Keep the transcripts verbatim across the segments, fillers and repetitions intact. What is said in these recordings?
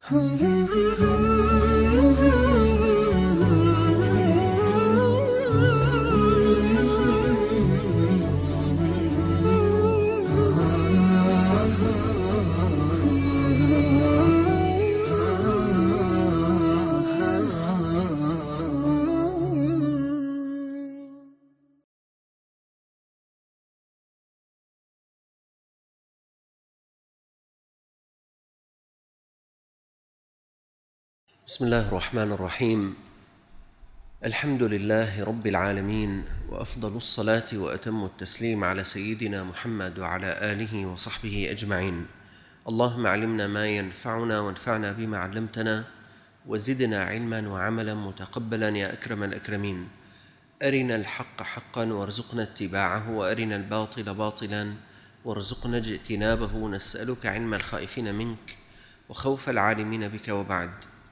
بسم الله الرحمن الرحيم. الحمد لله رب العالمين، وأفضل الصلاة وأتم التسليم على سيدنا محمد وعلى آله وصحبه أجمعين. اللهم علمنا ما ينفعنا وانفعنا بما علمتنا، وزدنا علما وعملا متقبلا يا أكرم الأكرمين. أرنا الحق حقا وارزقنا اتباعه، وأرنا الباطل باطلا وارزقنا اجتنابه. نسألك علم الخائفين منك وخوف العالمين بك. وبعد،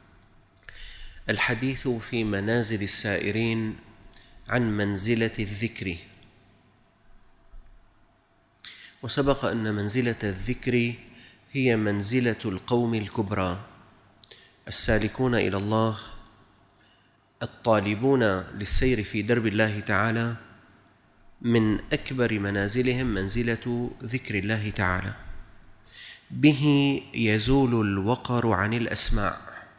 الحديث في منازل السائرين عن منزلة الذكر. وسبق أن منزلة الذكر هي منزلة القوم الكبرى السالكون إلى الله، الطالبون للسير في درب الله تعالى. من أكبر منازلهم منزلة ذكر الله تعالى، به يزول الوقر عن الأسماع.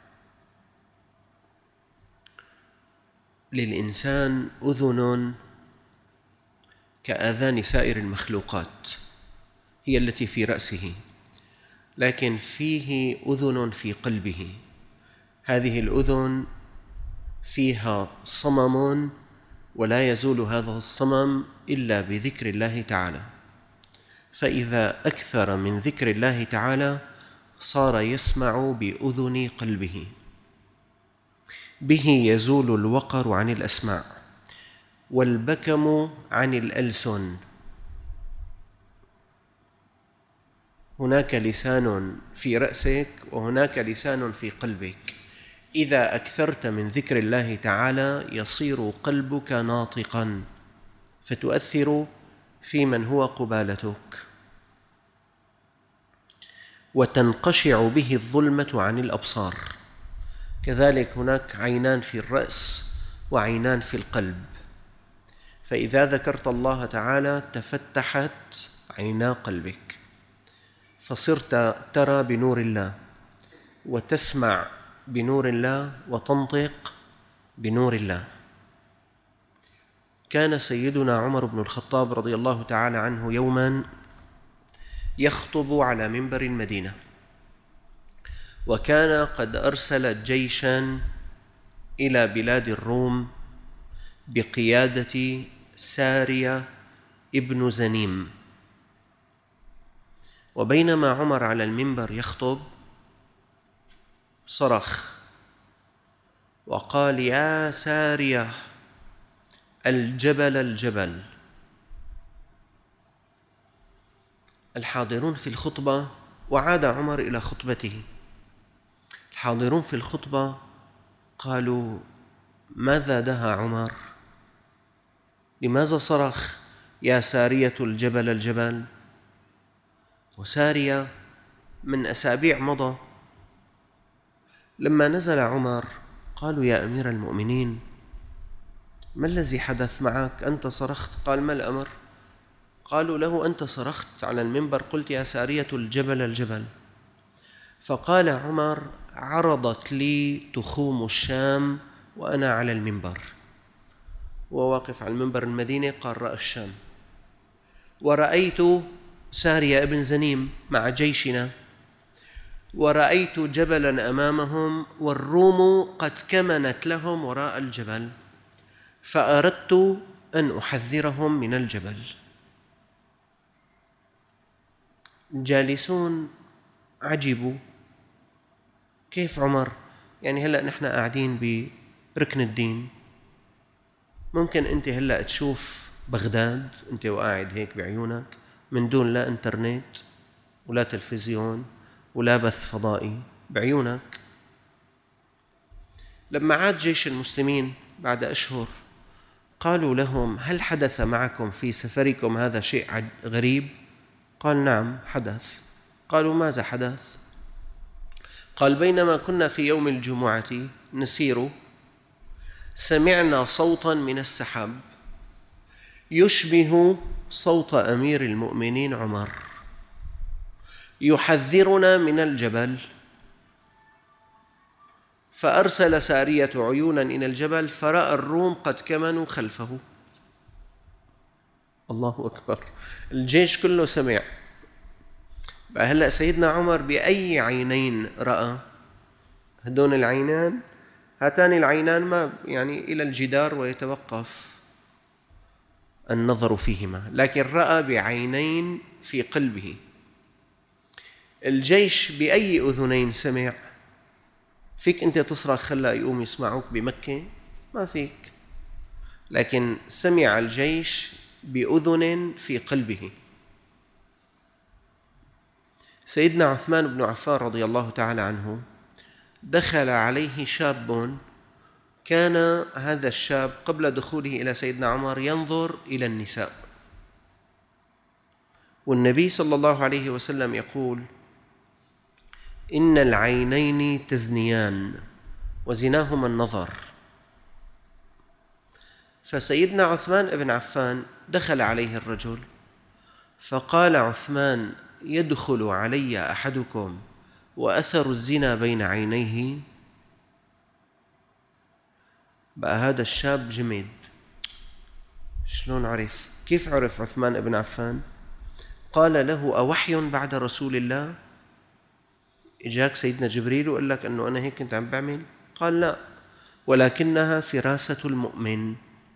للإنسان أذن كآذان سائر المخلوقات، هي التي في رأسه، لكن فيه أذن في قلبه. هذه الأذن فيها صمم، ولا يزول هذا الصمم إلا بذكر الله تعالى. فإذا أكثر من ذكر الله تعالى صار يسمع بأذن قلبه. به يزول الوقر عن الأسماع، والبكم عن الألسن. هناك لسان في رأسك وهناك لسان في قلبك. إذا أكثرت من ذكر الله تعالى يصير قلبك ناطقاً، فتؤثر في من هو قبالتك، وتنقشع به الظلمة عن الأبصار. كذلك هناك عينان في الرأس وعينان في القلب، فإذا ذكرت الله تعالى تفتحت عينا قلبك، فصرت ترى بنور الله، وتسمع بنور الله، وتنطق بنور الله. كان سيدنا عمر بن الخطاب رضي الله تعالى عنه يوماً يخطب على منبر المدينة، وكان قد أرسل جيشاً إلى بلاد الروم بقيادة سارية ابن زنيم. وبينما عمر على المنبر يخطب صرخ وقال: يا سارية، الجبل الجبل. الحاضرون في الخطبة، وعاد عمر إلى خطبته، الحاضرون في الخطبة قالوا: ماذا دها عمر؟ لماذا صرخ يا سارية الجبل الجبل؟ وسارية من أسابيع مضى لما نزل عمر قالوا: يا أمير المؤمنين، ما الذي حدث معك؟ أنت صرخت. قال: ما الأمر؟ قالوا له: أنت صرخت على المنبر، قلت يا سارية الجبل الجبل. فقال عمر: عرضت لي تخوم الشام وأنا على المنبر. وواقف على المنبر المدينة قال: رأى الشام، ورأيت سارية ابن زنيم مع جيشنا، ورأيت جبلاً أمامهم، والروم قد كمنت لهم وراء الجبل، فأردت أن أحذرهم من الجبل. جالسون عجبوا، كيف عمر؟ يعني هلأ نحن قاعدين بركن الدين، ممكن أنت هلأ تشوف بغداد أنت وقاعد هيك بعيونك من دون لا إنترنت ولا تلفزيون ولا بث فضائي، بعيونك. لما عاد جيش المسلمين بعد أشهر قالوا لهم: هل حدث معكم في سفركم هذا شيء غريب؟ قال: نعم حدث. قالوا: ماذا حدث؟ قال بينما كنا في يوم الجمعة نسير سمعنا صوتا من السحاب يشبه صوت أمير المؤمنين عمر يحذرنا من الجبل، فأرسل سارية عيونا إلى الجبل فرأى الروم قد كمنوا خلفه. الله أكبر، الجيش كله سمع. هلأ سيدنا عمر بأي عينين رأى؟ هدون العينان، هاتان العينان ما يعني إلى الجدار ويتوقف النظر فيهما، لكن رأى بعينين في قلبه. الجيش بأي أذنين سمع؟ فيك أنت تصرخ خلى يقوم يسمعوك بمكة؟ ما فيك، لكن سمع الجيش بأذن في قلبه. سيدنا عثمان بن عفان رضي الله تعالى عنه دخل عليه شاب، كان هذا الشاب قبل دخوله إلى سيدنا عمر ينظر إلى النساء، والنبي صلى الله عليه وسلم يقول: إن العينين تزنيان وزناهما النظر. فسيدنا عثمان بن عفان دخل عليه الرجل فقال عثمان: يدخل علي أحدكم وأثر الزنا بين عينيه؟ بقى هذا الشاب جمد. شلون عرف؟ كيف عرف عثمان بن عفان؟ قال له: أوحي بعد رسول الله؟ إجاك سيدنا جبريل وقال لك أنه أنا هيك كنت عم بعمل؟ قال: لا، ولكنها فراسة المؤمن.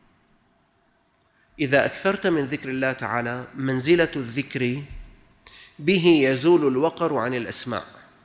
إذا أكثرت من ذكر الله تعالى منزلة الذكر به يزول الوقر عن الأسماع.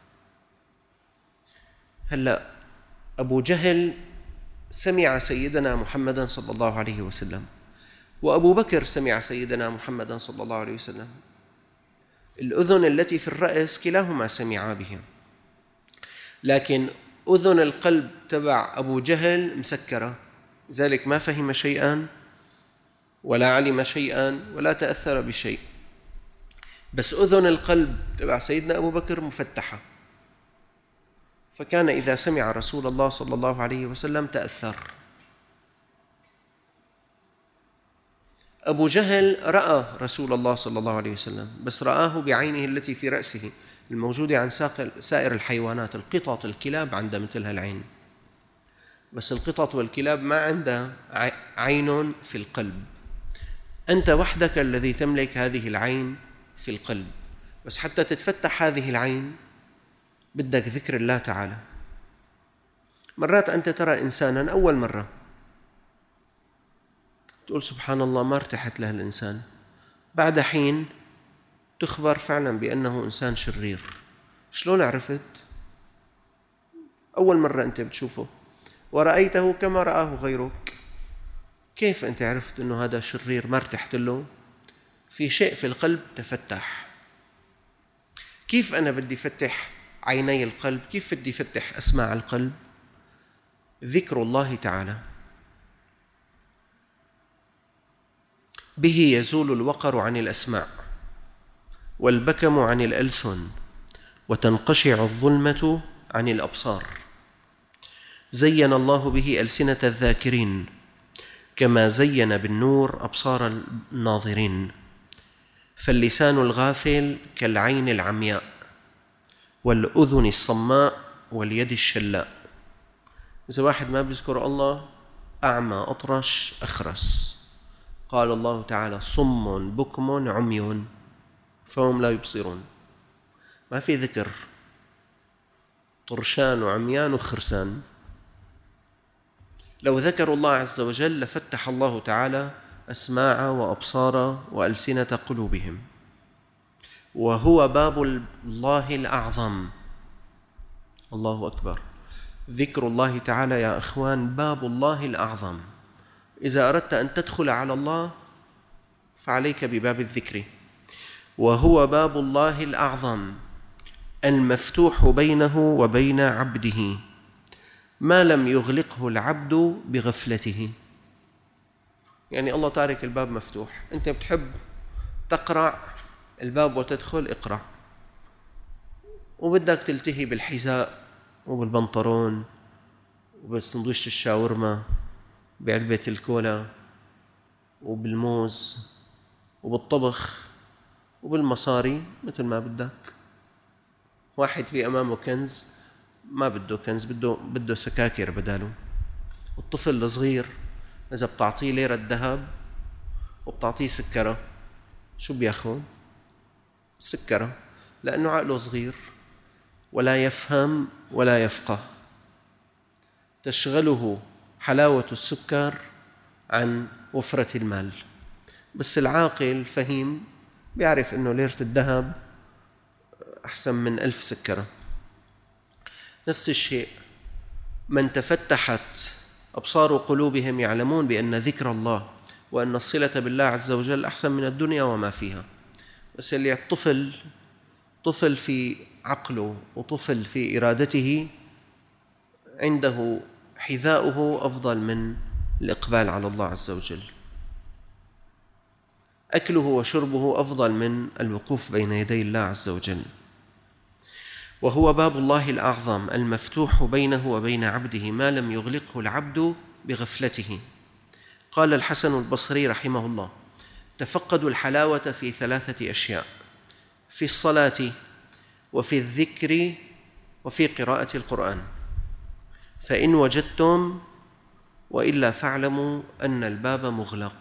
هلأ أبو جهل سمع سيدنا محمدا صلى الله عليه وسلم، وأبو بكر سمع سيدنا محمدا صلى الله عليه وسلم. الأذن التي في الرأس كلاهما سمعا بها، لكن أذن القلب تبع أبو جهل مسكرة، لذلك ما فهم شيئا ولا علم شيئا ولا تأثر بشيء. بس أذن القلب تبع سيدنا أبو بكر مفتحة، فكان إذا سمع رسول الله صلى الله عليه وسلم تأثر. أبو جهل رأى رسول الله صلى الله عليه وسلم، بس رآه بعينه التي في رأسه الموجودة عن سائر الحيوانات. القطط الكلاب عندها مثل هالعين، بس القطط والكلاب ما عندها عين في القلب. أنت وحدك الذي تملك هذه العين في القلب، بس حتى تتفتح هذه العين بدك ذكر الله تعالى. مرات أنت ترى إنساناً أول مرة تقول سبحان الله ما ارتحت له الإنسان، بعد حين تخبر فعلاً بأنه إنسان شرير. شلون عرفت؟ أول مرة أنت بتشوفه ورأيته كما رآه غيرك، كيف أنت عرفت أنه هذا شرير ما ارتحت له؟ في شيء في القلب تفتح. كيف أنا بدي فتح عيني القلب؟ كيف بدي فتح أسماع القلب؟ ذكر الله تعالى، به يزول الوقر عن الأسماع والبكم عن الألسن وتنقشع الظلمة عن الأبصار. زين الله به ألسنة الذاكرين كما زين بالنور أبصار الناظرين. فاللسان الغافل كالعين العمياء والأذن الصماء واليد الشلاء. إذا واحد ما بيذكر الله أعمى أطرش أخرس. قال الله تعالى: صم بكم عمي فهم لا يبصرون. ما في ذكر، طرشان وعميان وخرسان. لو ذكروا الله عز وجل لفتح الله تعالى أسماع وأبصار وألسنة قلوبهم، وهو باب الله الأعظم. الله أكبر. ذكر الله تعالى يا أخوان باب الله الأعظم. إذا أردت أن تدخل على الله فعليك بباب الذكر، وهو باب الله الأعظم المفتوح بينه وبين عبده ما لم يغلقه العبد بغفلته. يعني الله تارك الباب مفتوح، أنت بتحب تقرأ الباب وتدخل اقرأ، وبدك تلتهي بالحذاء وبالبنطرون وبسندويشة الشاورما بعلبة الكولا وبالموز وبالطبخ وبالمصاري مثل ما بدك. واحد في أمامه كنز ما بده كنز، بده بده سكاكر بداله. الطفل الصغير إذا بتعطيه ليرة ذهب وبتعطيه سكرة شو بياخد؟ سكرة، لأنه عقله صغير ولا يفهم ولا يفقه. تشغله حلاوة السكر عن وفرة المال. بس العاقل فهيم بيعرف إنه ليرة الذهب أحسن من ألف سكرة. نفس الشيء من تفتحت أبصار قلوبهم يعلمون بأن ذكر الله وأن الصلة بالله عز وجل أحسن من الدنيا وما فيها. بس اللي الطفل طفل في عقله وطفل في إرادته عنده حذاؤه أفضل من الإقبال على الله عز وجل. أكله وشربه أفضل من الوقوف بين يدي الله عز وجل. وهو باب الله الأعظم المفتوح بينه وبين عبده ما لم يغلقه العبد بغفلته. قال الحسن البصري رحمه الله: تفقدوا الحلاوة في ثلاثة أشياء: في الصلاة وفي الذكر وفي قراءة القرآن، فإن وجدتم وإلا فاعلموا أن الباب مغلق.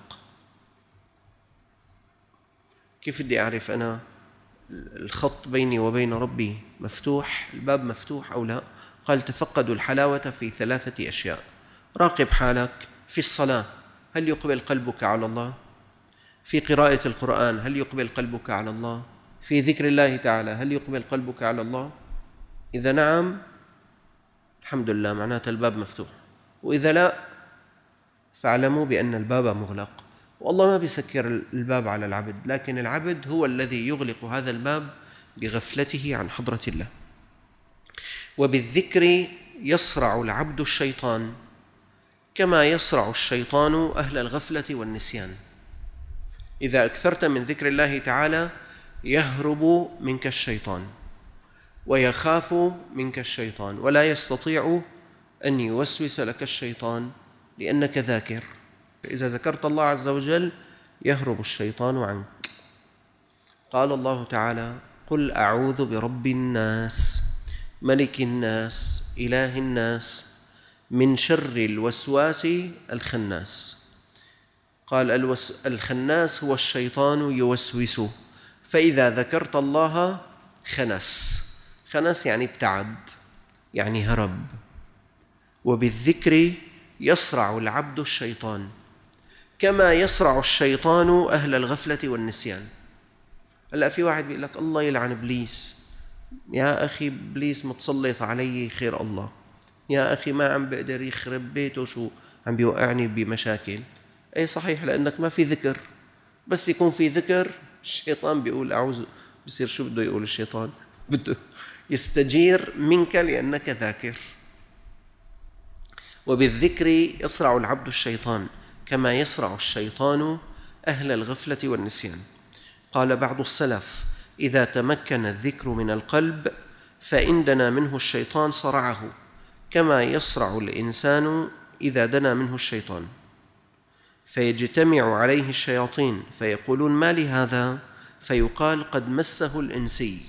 كيف بدي أعرف أنا الخط بيني وبين ربي مفتوح، الباب مفتوح أو لا؟ قال: تفقدوا الحلاوة في ثلاثة أشياء. راقب حالك في الصلاة، هل يقبل قلبك على الله؟ في قراءة القرآن، هل يقبل قلبك على الله؟ في ذكر الله تعالى، هل يقبل قلبك على الله؟ إذا نعم الحمد لله، معناته الباب مفتوح، وإذا لا فاعلموا بأن الباب مغلق. والله ما بيسكر الباب على العبد، لكن العبد هو الذي يغلق هذا الباب بغفلته عن حضرة الله. وبالذكر يصرع العبد الشيطان كما يصرع الشيطان أهل الغفلة والنسيان. إذا أكثرت من ذكر الله تعالى يهرب منك الشيطان ويخاف منك الشيطان، ولا يستطيع أن يوسوس لك الشيطان لأنك ذاكر. إذا ذكرت الله عز وجل يهرب الشيطان عنك. قال الله تعالى: قل أعوذ برب الناس ملك الناس إله الناس من شر الوسواس الخناس. قال الوس... الخناس هو الشيطان يوسوس، فإذا ذكرت الله خنس. خنس يعني ابتعد، يعني هرب. وبالذكر يصرع العبد الشيطان كما يصرع الشيطان أهل الغفلة والنسيان. هلأ في واحد بيقول لك: الله يلعن إبليس. يا أخي إبليس متسلط علي خير الله، يا أخي ما عم بقدر يخرب بيته، شو عم بيوقعني بمشاكل. أي صحيح، لأنك ما في ذكر. بس يكون في ذكر الشيطان بيقول أعوذ، بصير شو بده يقول الشيطان؟ بده يستجير منك لأنك ذاكر. وبالذكر يصرع العبد الشيطان كما يصرع الشيطان أهل الغفلة والنسيان. قال بعض السلف: إذا تمكن الذكر من القلب فإن دنا منه الشيطان صرعه كما يصرع الإنسان إذا دنا منه الشيطان، فيجتمع عليه الشياطين فيقولون: ما لهذا؟ فيقال: قد مسه الإنسي.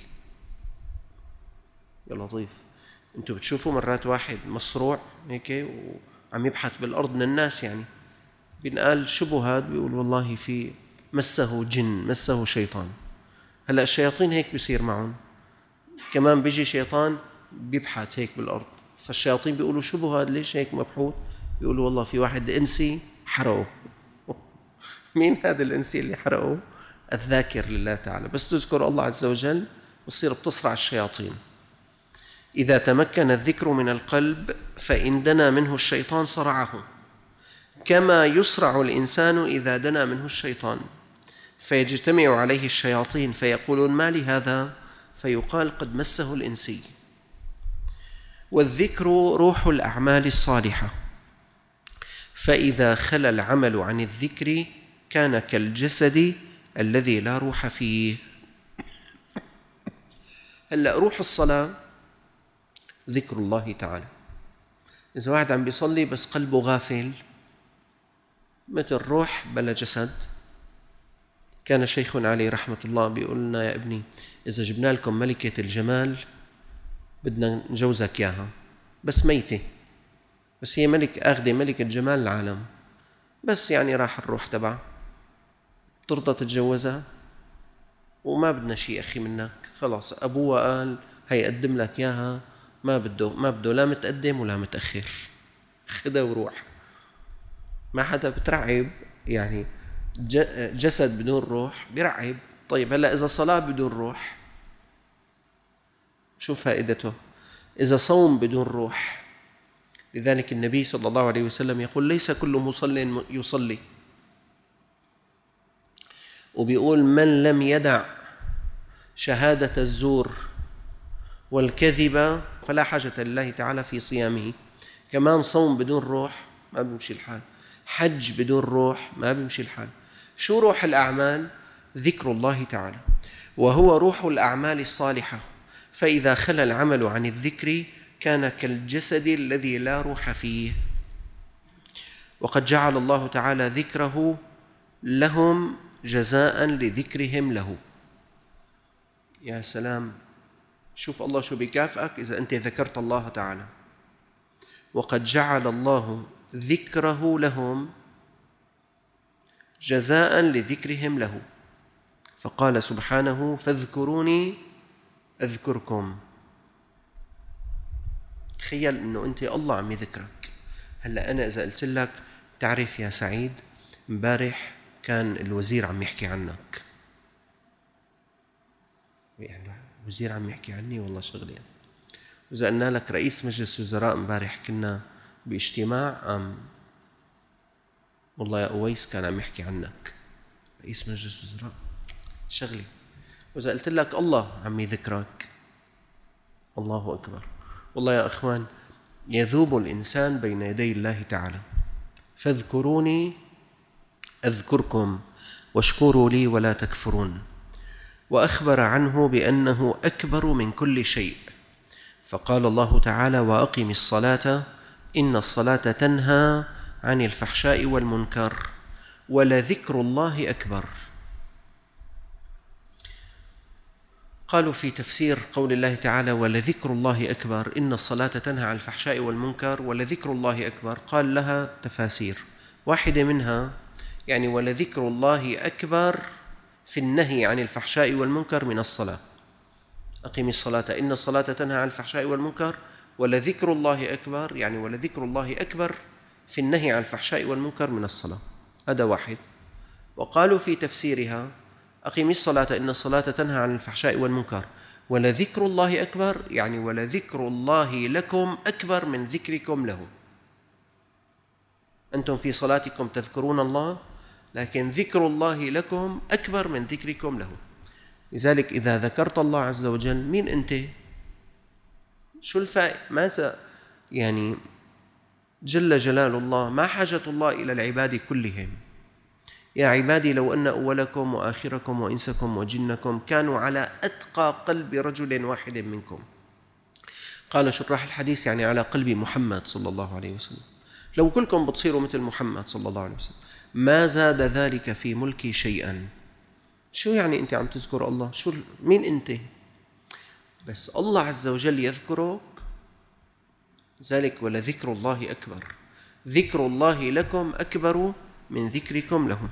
يا لطيف، أنتوا بتشوفوا مرات واحد مصروع هيك وعم يبحث بالأرض من الناس، يعني بنقال شبه هاد، بيقول والله في مسه جن، مسه شيطان. هلأ الشياطين هيك بيصير معهم كمان، بيجي شيطان بيبحث هيك بالأرض، فالشياطين بيقولوا شبه هاد، ليش هيك مبحوث؟ بيقولوا والله في واحد إنسي حرقه. مين هذا الإنسي اللي حرقه؟ الذاكر لله تعالى، بس تذكر الله عز وجل بصير بتصرع الشياطين. إذا تمكن الذكر من القلب فإن دنا منه الشيطان صرعه كما يصرع الإنسان إذا دنا منه الشيطان، فيجتمع عليه الشياطين فيقولون: ما لهذا؟ فيقال: قد مسه الإنسي. والذكر روح الأعمال الصالحة، فإذا خلا العمل عن الذكر كان كالجسد الذي لا روح فيه. هلأ روح الصلاة ذكر الله تعالى. إذا واحد عم بيصلي بس قلبه غافل، مثل روح بلا جسد. كان شيخنا عليه رحمة الله بيقول لنا: يا ابني، إذا جبنا لكم ملكة الجمال بدنا نجوزك إياها، بس ميتة، بس هي ملك أخذة ملكة جمال العالم، بس يعني راح الروح تبعها، ترضى تتجوزها؟ وما بدنا شيء أخي منك، خلاص أبوها قال هيقدم لك إياها، ما بده ما بده لا متقدم ولا متأخر، خدها وروح. ما حدا بترعب يعني، جسد بدون روح بيرعب. طيب هلا إذا صلاة بدون روح شو فائدته؟ إذا صوم بدون روح. لذلك النبي صلى الله عليه وسلم يقول: ليس كل مصل يصلي، وبيقول: من لم يدع شهادة الزور والكذب فلا حاجة لله تعالى في صيامه. كمان صوم بدون روح ما بيمشي الحال، حج بدون روح ما بيمشي الحال. شو روح الأعمال؟ ذكر الله تعالى، وهو روح الأعمال الصالحة. فإذا خلى العمل عن الذكر كان كالجسد الذي لا روح فيه. وقد جعل الله تعالى ذكره لهم جزاء لذكرهم له. يا سلام، شوف الله شو بيكافئك إذا أنت ذكرت الله تعالى. وقد جعل الله ذكره لهم جزاء لذكرهم له، فقال سبحانه: فاذكروني أذكركم. تخيل أنه أنت الله عم يذكرك. هلأ أنا إذا قلت لك: تعرف يا سعيد، امبارح كان الوزير عم يحكي عنك. يعني الوزير عم يحكي عني؟ والله شغلي. وإذا قلنا لك: رئيس مجلس وزراء امبارح كنا باجتماع، أم والله يا أويس كان عم يحكي عنك. رئيس مجلس وزراء شغلي. وإذا قلت لك الله عم يذكرك، الله أكبر. والله يا أخوان، يذوب الإنسان بين يدي الله تعالى. فاذكروني أذكركم واشكروا لي ولا تكفرون. وأخبر عنه بأنه أكبر من كل شيء، فقال الله تعالى: وأقم الصلاة إن الصلاة تنهى عن الفحشاء والمنكر ولذكر الله أكبر. قالوا في تفسير قول الله تعالى: ولذكر الله أكبر، إن الصلاة تنهى عن الفحشاء والمنكر ولذكر الله أكبر، قال لها تفاسير. واحدة منها يعني ولذكر الله أكبر في النهي عن الفحشاء والمنكر من الصلاة. أقم الصلاة إن الصلاة تنهى عن الفحشاء والمنكر ولذكر الله أكبر، يعني ولذكر الله أكبر في النهي عن الفحشاء والمنكر من الصلاة. هذا واحد. وقالوا في تفسيرها: أقم الصلاة إن الصلاة تنهى عن الفحشاء والمنكر ولذكر الله أكبر، يعني ولذكر الله لكم أكبر من ذكركم له. أنتم في صلاتكم تذكرون الله، لكن ذكر الله لكم أكبر من ذكركم له. لذلك إذا ذكرت الله عز وجل، مين أنت؟ شو الفائدة؟ ماذا يعني جل جلال الله؟ ما حاجة الله إلى العباد كلهم. يا عبادي لو أن أولكم وآخركم وإنسكم وجنكم كانوا على أتقى قلب رجل واحد منكم. قال شراح الحديث يعني على قلب محمد صلى الله عليه وسلم. لو كلكم بتصيروا مثل محمد صلى الله عليه وسلم ما زاد ذلك في ملكي شيئا. شو يعني أنت عم تذكر الله؟ شو مين أنت؟ بس الله عز وجل يذكرك. ذلك ولذكر الله أكبر، ذكر الله لكم أكبر من ذكركم لهم.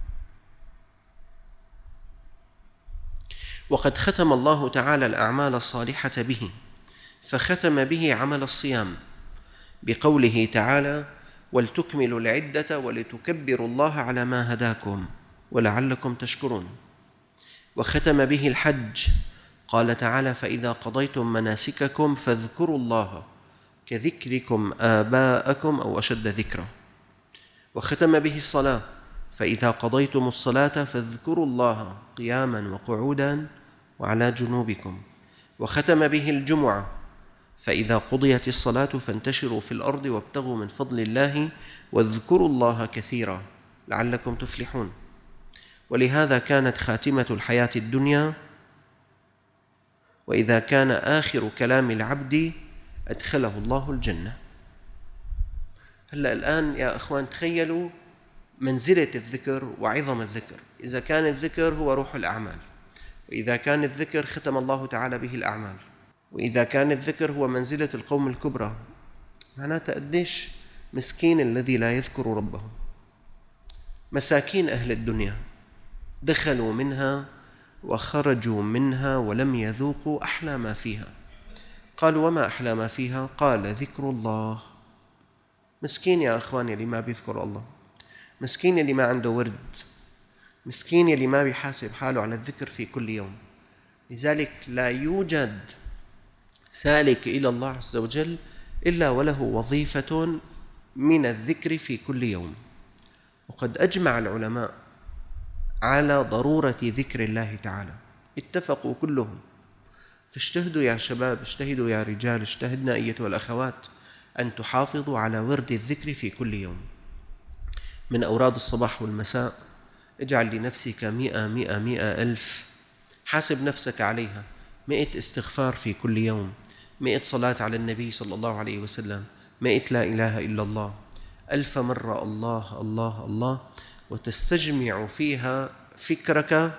وقد ختم الله تعالى الأعمال الصالحة به، فختم به عمل الصيام بقوله تعالى: ولتكملوا العدة ولتكبروا الله على ما هداكم ولعلكم تشكرون. وختم به الحج، قال تعالى: فإذا قضيتم مناسككم فاذكروا الله كذكركم آباءكم أو أشد ذكرا. وختم به الصلاة، فإذا قضيتم الصلاة فاذكروا الله قياما وقعودا وعلى جنوبكم. وختم به الجمعة، فإذا قضيت الصلاة فانتشروا في الأرض وابتغوا من فضل الله واذكروا الله كثيرا لعلكم تفلحون. ولهذا كانت خاتمة الحياة الدنيا: وإذا كان آخر كلام العبد أدخله الله الجنة. هلأ الآن يا أخوان تخيلوا منزلة الذكر وعظم الذكر. إذا كان الذكر هو روح الأعمال، وإذا كان الذكر ختم الله تعالى به الأعمال، وإذا كان الذكر هو منزلة القوم الكبرى، معناتها قديش مسكين الذي لا يذكر ربه. مساكين أهل الدنيا دخلوا منها وخرجوا منها ولم يذوقوا أحلى ما فيها. قالوا وما أحلى ما فيها؟ قال ذكر الله. مسكين يا أخواني اللي ما بيذكر الله، مسكين اللي ما عنده ورد، مسكين اللي ما بيحاسب حاله على الذكر في كل يوم. لذلك لا يوجد سالك إلى الله عز وجل إلا وله وظيفة من الذكر في كل يوم. وقد أجمع العلماء على ضرورة ذكر الله تعالى، اتفقوا كلهم. فاجتهدوا يا شباب، اجتهدوا يا رجال، اجتهدنا أيتها الأخوات أن تحافظوا على ورد الذكر في كل يوم. من أوراد الصباح والمساء اجعل لنفسك مئة مئة مئة ألف، حاسب نفسك عليها. مئة استغفار في كل يوم، مئة صلاة على النبي صلى الله عليه وسلم، مئة لا إله إلا الله، ألف مرة الله الله الله، وتستجمع فيها فكرك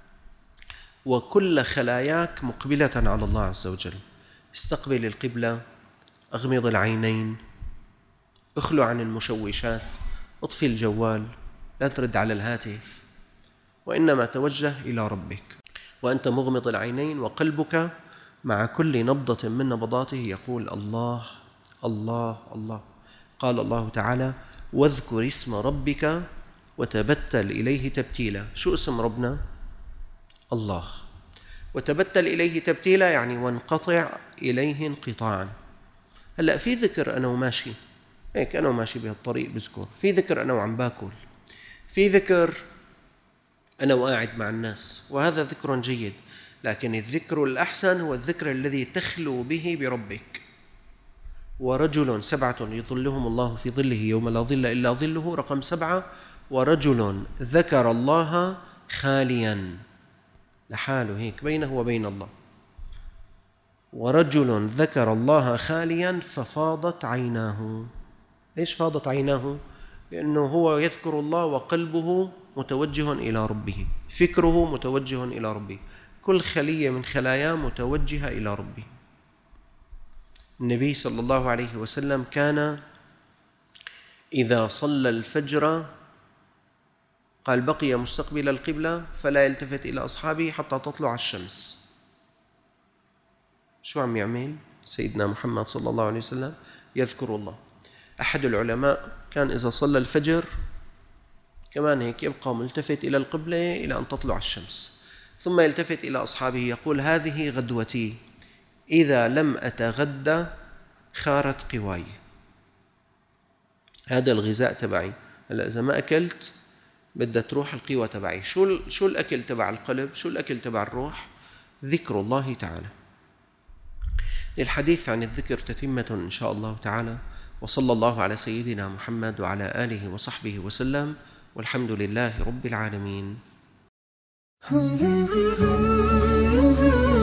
وكل خلاياك مقبلة على الله عز وجل. استقبل القبلة، أغمض العينين، اخلو عن المشوشات، اطفي الجوال، لا ترد على الهاتف، وإنما توجه إلى ربك وأنت مغمض العينين، وقلبك مع كل نبضة من نبضاته يقول الله الله الله. قال الله تعالى واذكر اسم ربك وتبتل إليه تبتيلا. شو اسم ربنا؟ الله. وتبتل إليه تبتيلا يعني وانقطع إليه انقطاعا. هلأ في ذكر أنا وماشي هيك، أنا وماشي بهالطريق بذكر، في ذكر أنا وعم باكل، في ذكر أنا وقاعد مع الناس، وهذا ذكر جيد. لكن الذكر الأحسن هو الذكر الذي تخلو به بربك. ورجل سبعة يظلهم الله في ظله يوم لا ظل إلا ظله، رقم سبعة، ورجل ذكر الله خاليا، لحاله هيك بينه وبين الله. ورجل ذكر الله خاليا ففاضت عيناه. ليش فاضت عيناه؟ لأنه هو يذكر الله وقلبه متوجه إلى ربه، فكره متوجه إلى ربه، كل خلية من خلاياه متوجهة إلى ربه. النبي صلى الله عليه وسلم كان إذا صلى الفجر قال بقي مستقبل القبلة فلا يلتفت إلى أصحابه حتى تطلع الشمس. شو عم يعمل سيدنا محمد صلى الله عليه وسلم؟ يذكر الله. أحد العلماء كان إذا صلى الفجر كمان هيك يبقى ملتفت إلى القبلة إلى أن تطلع الشمس، ثم يلتفت إلى أصحابه يقول هذه غدوتي، إذا لم أتغدى خارت قواي. هذا الغذاء تبعي، هلا إذا ما أكلت بدها تروح القوى تبعي. شو شو الأكل تبع القلب؟ شو الأكل تبع الروح؟ ذكر الله تعالى. للحديث عن الذكر تتمة إن شاء الله تعالى، وصلى الله على سيدنا محمد وعلى آله وصحبه وسلم، والحمد لله رب العالمين.